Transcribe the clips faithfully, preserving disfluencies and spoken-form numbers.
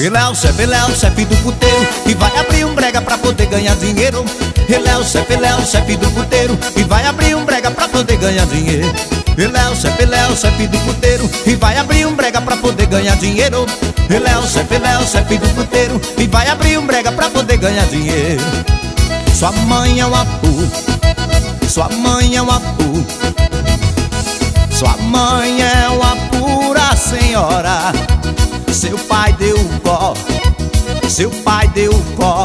Ele é o chefe, ele é o chefe do puteiro e vai abrir um brega pra poder ganhar dinheiro. Ele é o chefe, ele é o chefe do puteiro e vai abrir um brega pra poder ganhar dinheiro. Ele é o chefe, ele é o chefe do puteiro e vai abrir um brega pra poder ganhar dinheiro. Ele é o chefe, ele é o chefe do puteiro e vai abrir um brega pra poder ganhar dinheiro. Sua mãe é uma pu, sua mãe é uma pu, sua mãe é uma pura senhora. Seu pai deu o có, seu pai deu o có,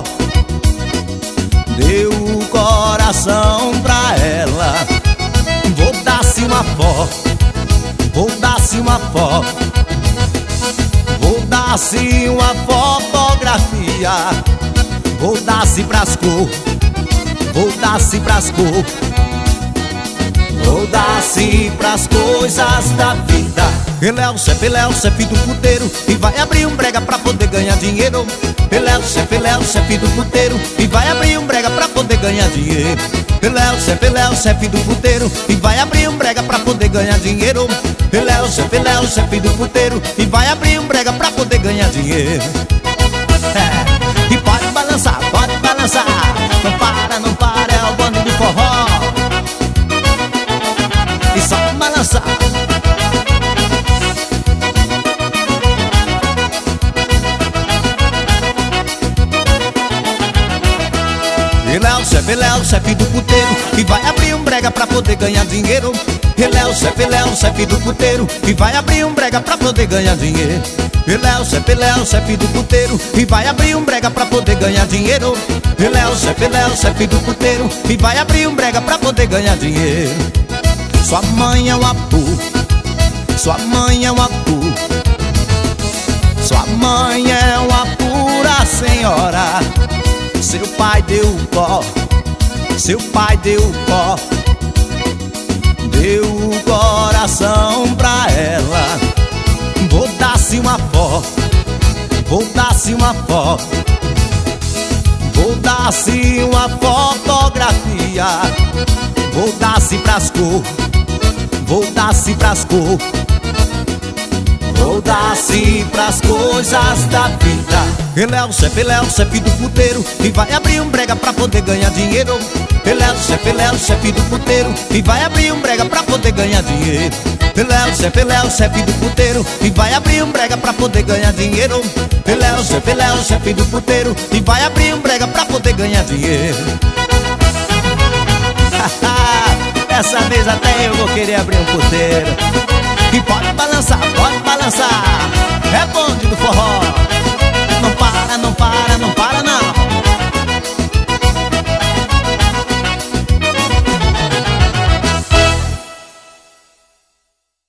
deu o coração pra ela. Vou dar-se uma foto, vou dar-se uma foto, vou dar-se uma fotografia. Vou dar-se pras cor, vou dar-se pras cor, vou dar-se pras coisas da vida. Ele é o chefe, ele é o chefe do puteiro e vai abrir um brega pra poder ganhar dinheiro. Ele é o chefe, ele é o chefe do puteiro e vai abrir um brega pra poder ganhar dinheiro. Ele é o chefe, ele é o chefe do puteiro e vai abrir um brega pra poder ganhar dinheiro. Ele é o chefe, ele é o chefe do puteiro e vai abrir um brega pra poder ganhar dinheiro. É. E pode balançar, pode balançar, não para, não para, é o bando do forró. E só balançar. Ele é o chefe, ele é o chefe do puteiro e vai abrir um brega pra poder ganhar dinheiro. Ele é o chefe, ele é o chefe do puteiro e vai abrir um brega pra poder ganhar dinheiro. Ele é o chefe, ele é o chefe do puteiro e vai abrir um brega pra poder ganhar dinheiro. Ele é o chefe, ele é o chefe do puteiro e vai abrir um brega pra poder ganhar dinheiro. Sua mãe é uma pu, sua mãe é uma pu, sua mãe é uma pura senhora. Seu pai deu o có, seu pai deu o có, deu o coração pra ela. Vou dar-se uma foto, vou dar-se uma foto, vou dar-se uma fotografia. Vou dar-se pras cor, vou dar-se pras cor, vou dar-se pras coisas da vida. Ele é o chefe, ele é o chefe do puteiro e vai abrir um brega pra poder ganhar dinheiro. Ele é o chefe, ele é o chefe do puteiro e vai abrir um brega pra poder ganhar dinheiro. Ele é o chefe, ele é o chefe do puteiro e vai abrir um brega pra poder ganhar dinheiro. Ele é o chefe, ele é o chefe do puteiro e vai abrir um brega pra poder ganhar dinheiro. Dessa vez até eu vou querer abrir um puteiro. E pode balançar, pode balançar, é bonde do forró.